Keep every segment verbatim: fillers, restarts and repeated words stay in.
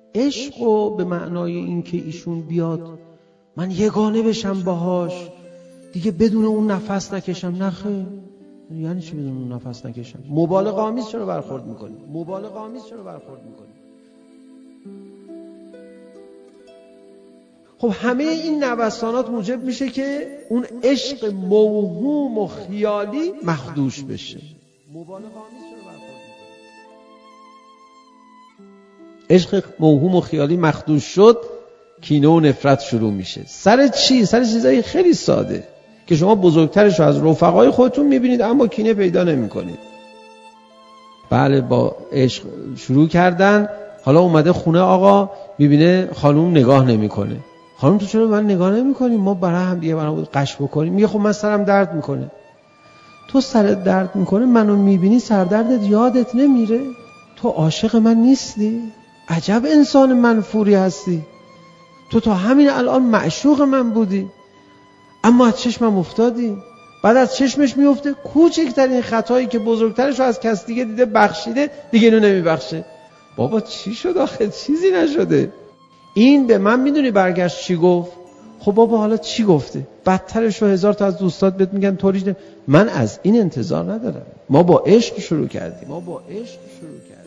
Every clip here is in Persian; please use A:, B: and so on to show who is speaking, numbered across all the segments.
A: عشق و به معنای این که ایشون بیاد من یگانه بشم باهاش، دیگه بدون اون نفس نکشم. نخه، یعنی چی بدون اون نفس نکشم؟ مبالغه آمیز چرا برخورد میکنی؟ مبالغه آمیز چرا برخورد میکنی؟ خب همه این نوسانات موجب میشه که اون عشق موهوم و خیالی مخدوش بشه. مبالغه آمیز چرا برخورد میکنی؟ عشق موهوم و خیالی مخدوش شد، کینه و نفرت شروع میشه. سر چی؟ سر چیزایی خیلی ساده که شما بزرگترش رو از رفقای خودتون میبینید اما کینه پیدا نمیکنید. بله، با عشق شروع کردن، حالا اومده خونه آقا میبینه خانوم نگاه نمیکنه. خانوم تو چرا من نگاه نمیکنی؟ ما برای هم دیگه برای قش بکنیم. میگه خب من سرم درد میکنه. تو سرت درد میکنه، منو میبینی سردردت یادت نمیره؟ تو عاشق من نیستی؟ عجب انسان منفوری هستی. تو تا همین الان معشوق من بودی اما از چشمم افتادی. بعد از چشمش میفته کوچکترین خطایی که بزرگترش رو از کس دیگه دیده بخشیده، دیگه اینو نمیبخشه. بابا چی شد آخه؟ چیزی نشده. این به من میدونی برگشت چی گفت؟ خب بابا حالا چی گفته؟ بدترش رو هزار تا از دوستات بهت میگن طوریش نه. من از این انتظار ندارم. ما با عشق شروع کردیم. ما با عشق شروع کردیم.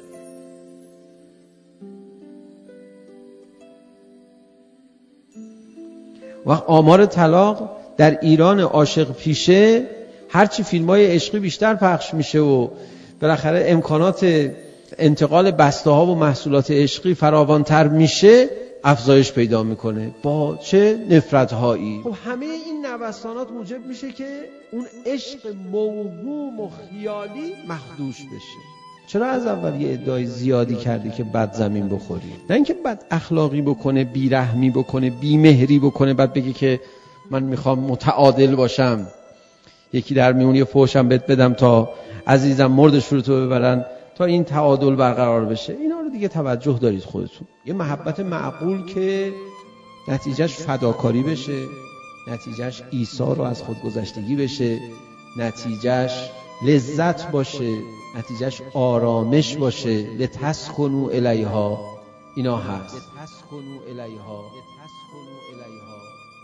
A: وقت آمار طلاق در ایران عاشق پیشه، هرچی فیلم‌های عشقی بیشتر پخش میشه و بالاخره امکانات انتقال بسته ها و محصولات عشقی فراوانتر میشه، افزایش پیدا میکنه. با چه نفرت هایی. خب همه این نوسانات موجب میشه که اون عشق موهوم و خیالی مخدوش بشه. چرا از اول یه ادعای زیادی کردی که بد زمین بخوری؟ نه اینکه بد اخلاقی بکنه، بیرحمی بکنه، بیمهری بکنه، بعد بگی که من میخوام متعادل باشم، یکی در میون یه فحشم بهت بدم تا عزیزم مردش رو تو ببرن تا این تعادل برقرار بشه. اینا رو دیگه توجه دارید خودتون. یه محبت معقول که نتیجهش فداکاری بشه، نتیجهش ایثار و از خودگذشتگی بشه، نتیجهش لذت باشه، نتیجهش آرامش باشه. لتسکنوا الیها، اینا هست. لتسکنوا الیها، لتسکنوا الیها.